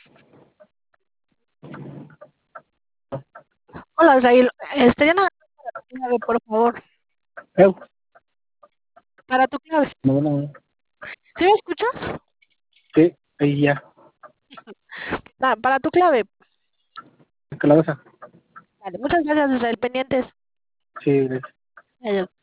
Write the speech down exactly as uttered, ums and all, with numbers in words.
Hola, Israel. Este, ya nada, clave, por favor, Eu, para tu clave. no, no, ¿Sí me escuchas? sí, ahí ya, Ah, para tu clave. que la cosa, Vale, muchas gracias, Israel. Pendientes. sí, Adiós.